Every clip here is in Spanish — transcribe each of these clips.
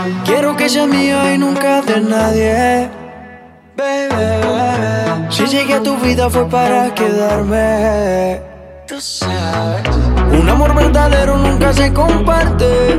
Quiero que sea mía y nunca de nadie, baby. Si llegué a tu vida fue para quedarme, tú sabes. Un amor verdadero nunca se comparte.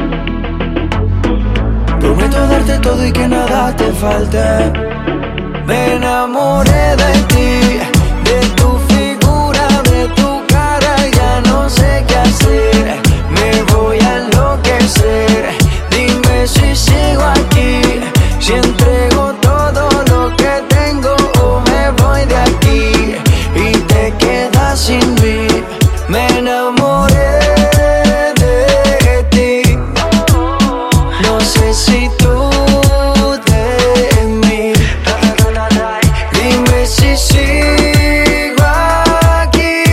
Prometo darte todo y que nada te falte. Me enamoré de ti, de tu figura, de tu cara. Ya no sé qué hacer, me voy a enloquecer. Dime si sigo aquí, si entrego todo lo que tengo o me voy de aquí y te quedas sin mí. Me enamoré de ti, no sé si tú de mí. Dime si sigo aquí,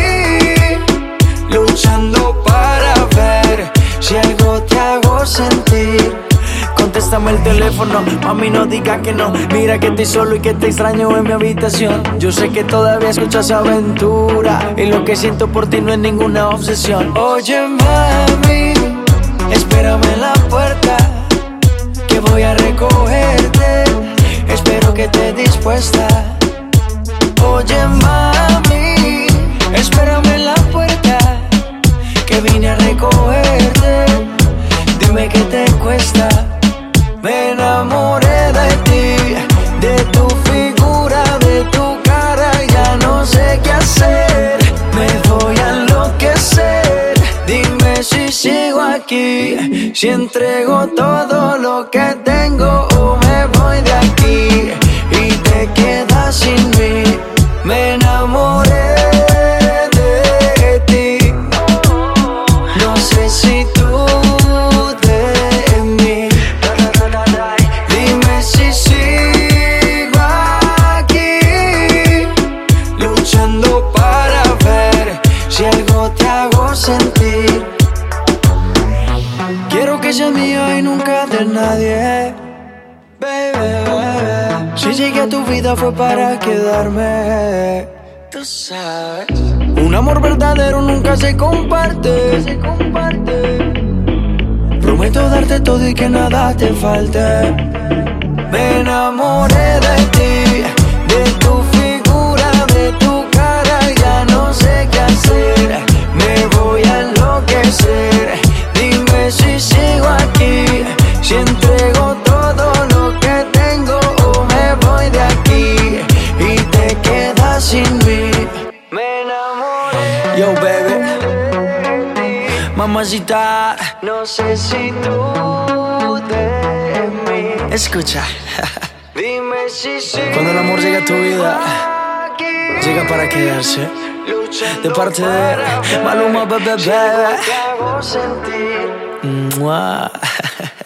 luchando para ver si algo te hago sentir. Contéstame el teléfono, mami, no diga que no. Mira que estoy solo y que te extraño en mi habitación. Yo sé que todavía escuchas Aventura y lo que siento por ti no es ninguna obsesión. Oye, mami, espérame en la puerta, que voy a recogerte. Espero que estés dispuesta. Oye, mami, espérame en la puerta, que vine a recogerte. Dime qué te cuesta. Me enamoré de ti, de tu figura, de tu cara. Ya no sé qué hacer, me voy a enloquecer. Dime si sigo aquí, si entrego todo lo que tengo o me voy de aquí y te quedas sin mí. Me enamoré de ti, no sé si tú de mí. Dime si sigo aquí, luchando para ver si algo te hago sentir. Quiero que sea mía y nunca de nadie, baby. Si llegué a tu vida fue para quedarme, tú sabes. Un amor verdadero nunca se comparte, Prometo darte todo y que nada te falte. Me enamoré de ti, de tu figura, de tu cara. Ya no sé qué hacer, me voy a enloquecer. Dime si sigo aquí, si entrego todo lo que tengo o me voy de aquí y te quedas sin mí. Me enamoré. Yo, baby, mamacita, no sé si tú de mí. Escucha. Dime si sigo. Cuando el amor llega a tu vida, llega para quedarse. De parte de Maluma, bebé. Mua.